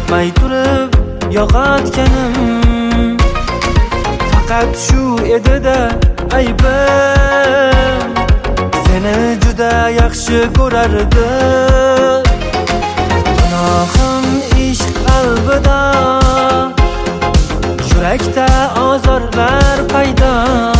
kutmay turib yo'qotganim faqat shu edi-da aybim. Seni juda yaxshi ko'rardim. Gunohim ishq qalbida, yurakda ozorlar paydo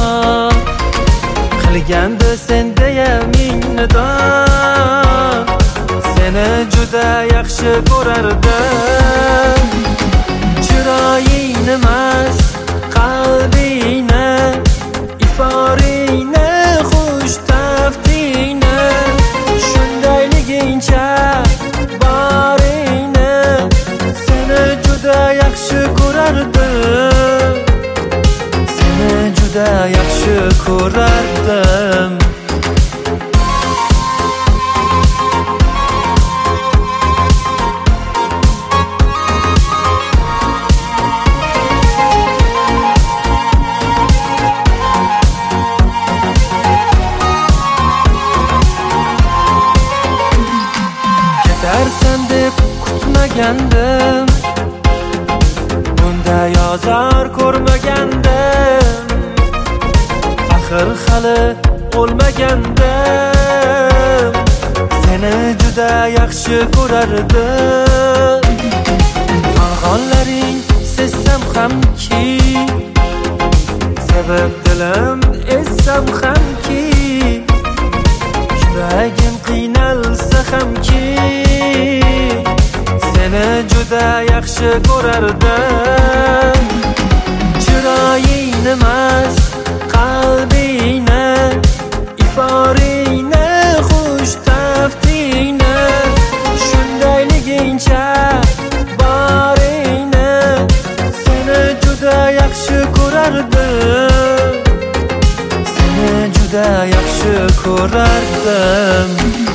qilgandi sendeya minnatdor. Seni juda yaxshi ko'rardim. Chiroyingni emas, qalbingni, iforingni, xush taftingni, shundayligincha boringni. Seni juda yaxshi ko'rardim. Seni juda yaxshi ko'rardim. Ketarsan deb kutmagandim, bunday azor ko'rmagandim. Axir hali o'lmagandim. Seni juda yaxshi ko'rardim. Yolg'onlaring sezsam hamki, sebab dilim ezsam hamki, yuragim qiynalsa hamki, seni juda yaxshi ko'rardim. Chiroyingni emas, qalbingni, iforingni, xush taftingni, shundayligincha boringni. Seni juda yaxshi ko'rardim. Seni juda yaxshi ko'rardim.